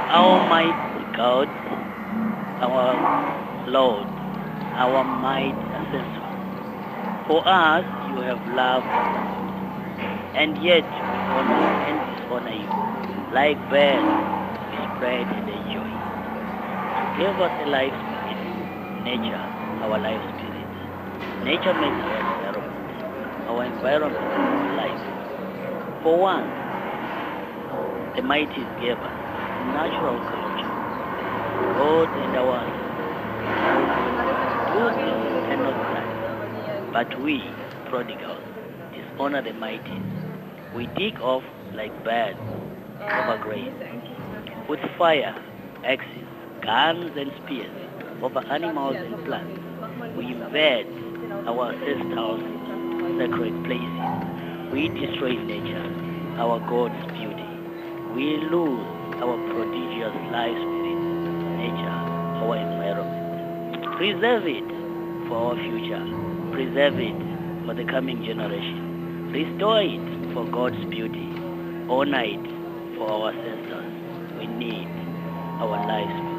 Almighty God, our Lord, our might ancestor. For us, you have loved us, and yet we honor and dishonor you. Like birds, we spread and enjoy. You gave us a life spirit, nature, our life spirit. Nature makes our environment, our life. For one, the mighty gave us natural culture. God and our do this and not that. But we, prodigals, dishonor the mighty. We dig off like birds over graves. With fire, axes, guns and spears over animals and plants, we invade our ancestors' sacred places. We destroy nature, our God's beauty. We lose our prodigious life spirit, nature, our environment. Preserve it for our future. Preserve it for the coming generation. Restore it for God's beauty. Honor it for our ancestors. We need our life spirit.